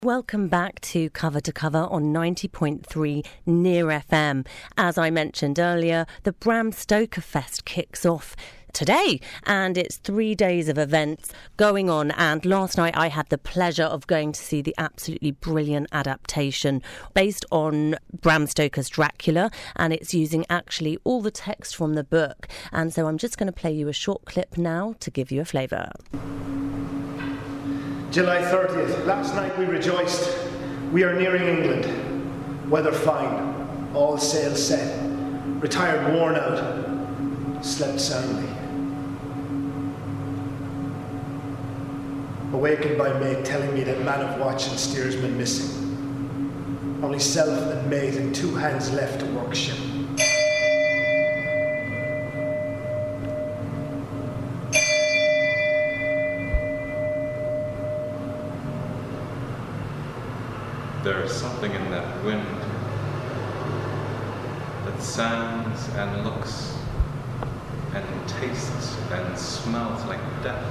Welcome back to Cover on 90.3 Near FM. As I mentioned earlier, the Bram Stoker Fest kicks off today, and it's 3 days of events going on. And last night I had the pleasure of going to see the absolutely brilliant adaptation based on Bram Stoker's Dracula, and it's using actually all the text from the book. And so I'm just going to play you a short clip now to give you a flavour. July 30th. Last night we rejoiced. We are nearing England. Weather fine. All sails set. Retired worn out. Slept soundly. Awakened by mate telling me that man of watch and steersman missing. Only self and mate and 2 hands left to work ship. There is something in that wind that sounds and looks and tastes and smells like death.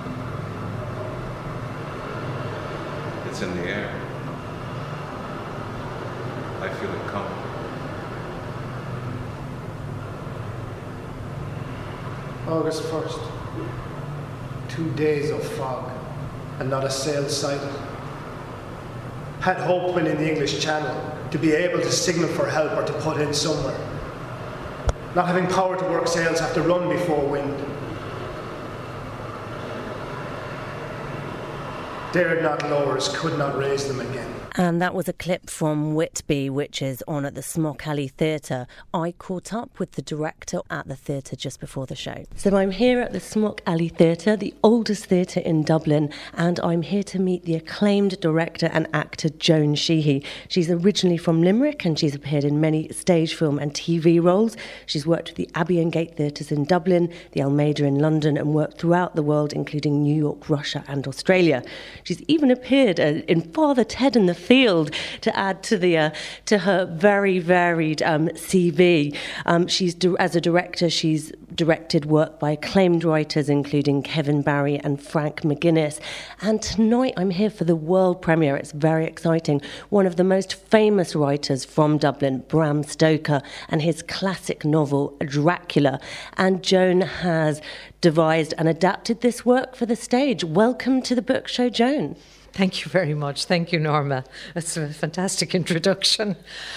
It's in the air. I feel it come. August 1st. 2 days of fog and not a sail sighted. Had hope when in the English Channel to be able to signal for help or to put in somewhere. Not having power to work sails, have to run before wind. Dared not lower us, could not raise them again. And that was a clip from Whitby, which is on at the Smock Alley Theatre. I caught up with the director at the theatre just before the show. So I'm here at the Smock Alley Theatre, the oldest theatre in Dublin, and I'm here to meet the acclaimed director and actor Joan Sheehy. She's originally from Limerick and she's appeared in many stage, film and TV roles. She's worked with the Abbey and Gate Theatres in Dublin, the Almeida in London, and worked throughout the world, including New York, Russia and Australia. She's even appeared in Father Ted in the Field, to add to her very varied CV. As a director, she's directed work by acclaimed writers including Kevin Barry and Frank McGuinness. And tonight I'm here for the world premiere. It's very exciting. One of the most famous writers from Dublin, Bram Stoker, and his classic novel Dracula. And Joan has devised and adapted this work for the stage. Welcome to the book show, Joan. Thank you very much. Thank you, Norma. That's a fantastic introduction.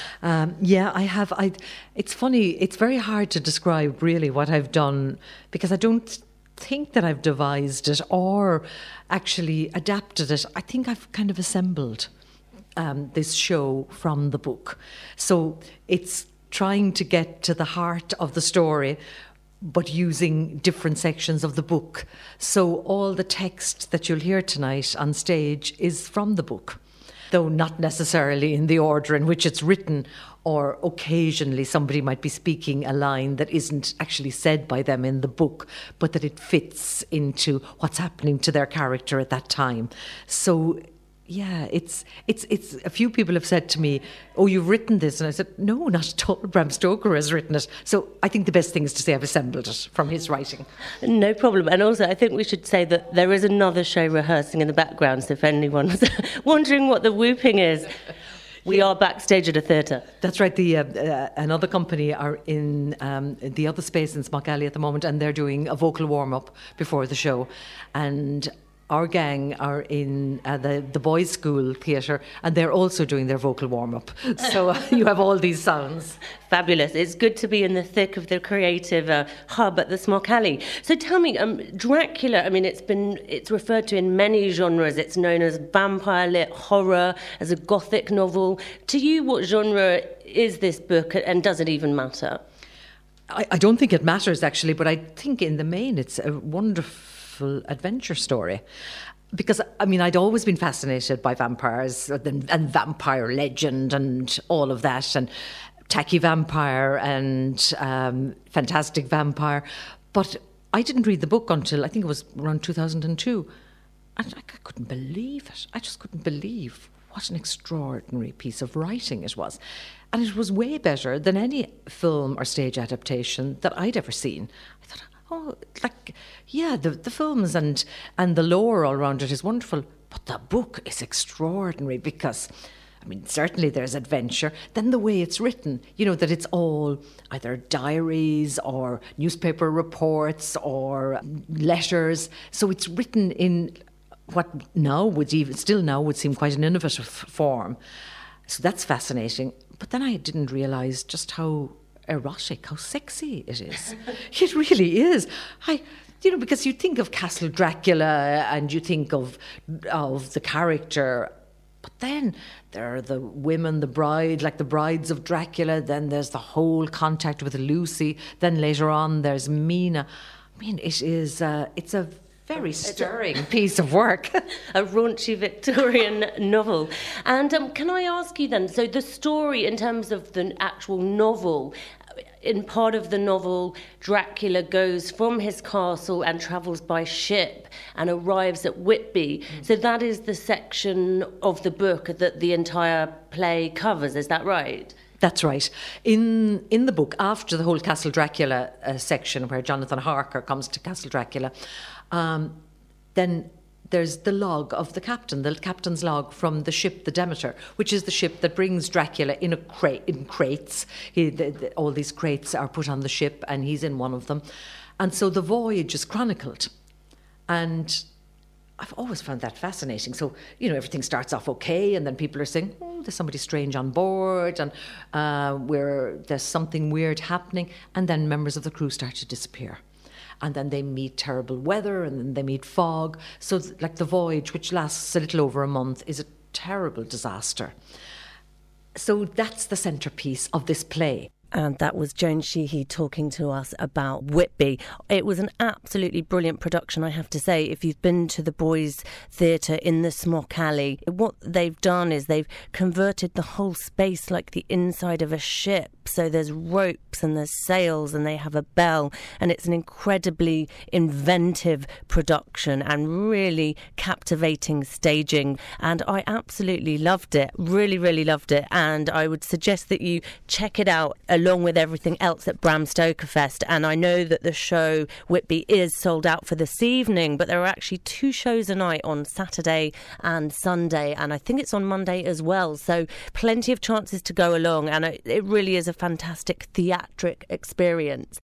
It's funny. It's very hard to describe really what I've done because I don't think that I've devised it or actually adapted it. I think I've kind of assembled this show from the book. So it's trying to get to the heart of the story, but using different sections of the book. So all the text that you'll hear tonight on stage is from the book, though not necessarily in the order in which it's written, or occasionally somebody might be speaking a line that isn't actually said by them in the book, but that it fits into what's happening to their character at that time. So yeah, it's a few people have said to me, "Oh, you've written this," and I said, "No, not at all. Bram Stoker has written it." So I think the best thing is to say I've assembled it from his writing. No problem. And also, I think we should say that there is another show rehearsing in the background. So if anyone's wondering what the whooping is, we are backstage at a theatre. That's right. The another company are in the other space in Smock Alley at the moment, and they're doing a vocal warm up before the show, and our gang are in the boys' school theatre, and they're also doing their vocal warm-up. So you have all these sounds. Fabulous. It's good to be in the thick of the creative hub at the Smock Alley. So tell me, Dracula, I mean, it's referred to in many genres. It's known as vampire lit horror, as a gothic novel. To you, what genre is this book, and does it even matter? I don't think it matters, actually, but I think in the main it's a wonderful adventure story, because I mean I'd always been fascinated by vampires and vampire legend and all of that, and tacky vampire and fantastic vampire, but I didn't read the book until I think it was around 2002, and I couldn't believe it. I just couldn't believe what an extraordinary piece of writing it was. And it was way better than any film or stage adaptation that I'd ever seen. I thought, oh, like, yeah, the films and the lore all around it is wonderful. But the book is extraordinary because, I mean, certainly there's adventure. Then the way it's written, that it's all either diaries or newspaper reports or letters. So it's written in what still now would seem quite an innovative form. So that's fascinating. But then I didn't realise just how erotic, how sexy it is. It really is. Because you think of Castle Dracula and you think of the character, but then there are the women, the brides of Dracula, then there's the whole contact with Lucy, then later on there's Mina. I mean, it's a very stirring piece of work. A raunchy Victorian novel. And can I ask you then, so the story in terms of the actual novel, in part of the novel, Dracula goes from his castle and travels by ship and arrives at Whitby. So that is the section of the book that the entire play covers, is that right? That's right. In the book, after the whole Castle Dracula section, where Jonathan Harker comes to Castle Dracula, then there's the log of the captain's log from the ship, the Demeter, which is the ship that brings Dracula in crates. All these crates are put on the ship, and he's in one of them. And so the voyage is chronicled. And I've always found that fascinating. So, everything starts off okay, and then people are saying, there's somebody strange on board, and where there's something weird happening, and then members of the crew start to disappear. And then they meet terrible weather, and then they meet fog. So, like the voyage, which lasts a little over a month, is a terrible disaster. So that's the centrepiece of this play. And that was Joan Sheehy talking to us about Whitby. It was an absolutely brilliant production, I have to say. If you've been to the Boys Theatre in the Smock Alley, what they've done is they've converted the whole space like the inside of a ship. So there's ropes and there's sails and they have a bell, and it's an incredibly inventive production and really captivating staging. And I absolutely loved it, really, really loved it. And I would suggest that you check it out along with everything else at Bram Stoker Fest. And I know that the show Whitby is sold out for this evening, but there are actually 2 shows a night on Saturday and Sunday, and I think it's on Monday as well. So plenty of chances to go along, and it really is a fantastic theatric experience.